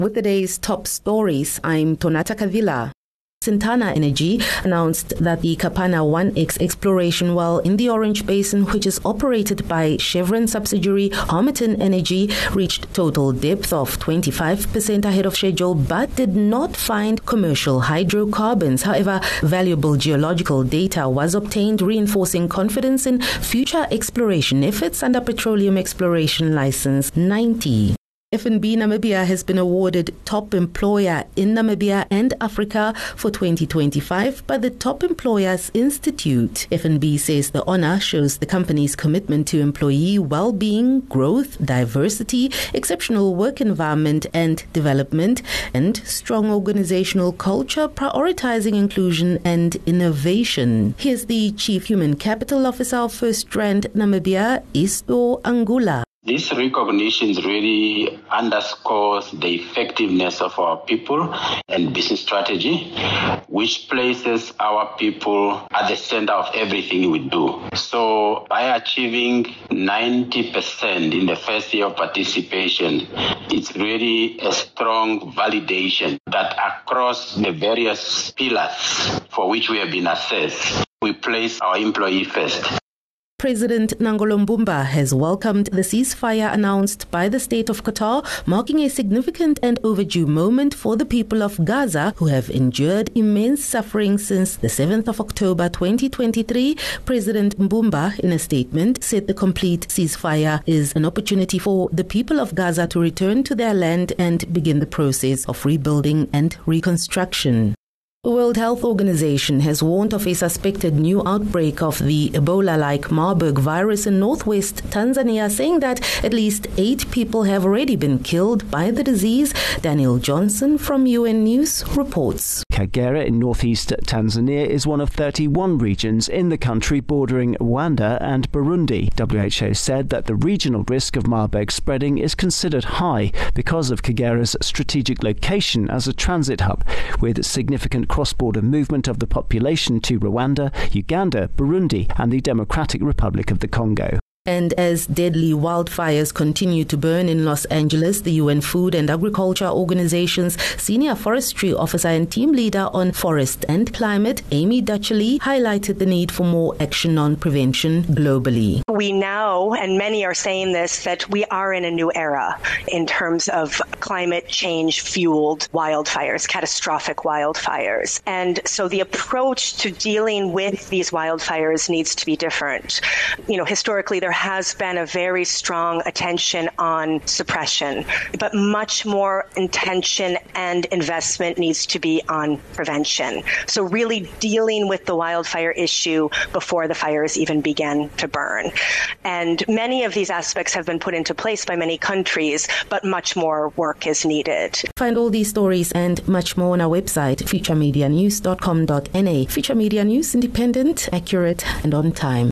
With the day's top stories, I'm Tonata Kavila. Sintana Energy announced that the Kapana 1X exploration well in the Orange Basin, which is operated by Chevron subsidiary Harmattan Energy, reached total depth of 25% ahead of schedule but did not find commercial hydrocarbons. However, valuable geological data was obtained, reinforcing confidence in future exploration efforts under Petroleum Exploration License 90. FNB Namibia has been awarded Top Employer in Namibia and Africa for 2025 by the Top Employers Institute. FNB says the honor shows the company's commitment to employee well-being, growth, diversity, exceptional work environment and development, and strong organizational culture prioritizing inclusion and innovation. Here's the Chief Human Capital Officer of FirstRand Namibia, Isto Angula. This recognition really underscores the effectiveness of our people and business strategy, which places our people at the center of everything we do. So by achieving 90% in the first year of participation, it's really a strong validation that across the various pillars for which we have been assessed, we place our employee first. President Nangolo Mbumba has welcomed the ceasefire announced by the state of Qatar, marking a significant and overdue moment for the people of Gaza, who have endured immense suffering since the 7th of October 2023. President Mbumba, in a statement, said the complete ceasefire is an opportunity for the people of Gaza to return to their land and begin the process of rebuilding and reconstruction. The World Health Organization has warned of a suspected new outbreak of the Ebola-like Marburg virus in northwest Tanzania, saying that at least 8 people have already been killed by the disease. Daniel Johnson from UN News reports. Kagera in northeast Tanzania is one of 31 regions in the country bordering Rwanda and Burundi. WHO said that the regional risk of Marburg spreading is considered high because of Kagera's strategic location as a transit hub, with significant cross-border movement of the population to Rwanda, Uganda, Burundi and the Democratic Republic of the Congo. And as deadly wildfires continue to burn in Los Angeles, the UN Food and Agriculture Organization's senior forestry officer and team leader on forest and climate, Amy Dutchley, highlighted the need for more action on prevention globally. We know, and many are saying this, that we are in a new era in terms of climate change-fueled wildfires, catastrophic wildfires. And so the approach to dealing with these wildfires needs to be different. Historically, there has been a very strong attention on suppression, but much more intention and investment needs to be on prevention. So really dealing with the wildfire issue before the fires even begin to burn. And many of these aspects have been put into place by many countries, but much more work is needed. Find all these stories and much more on our website, futuremedianews.com.na. Future Media News, independent, accurate, and on time.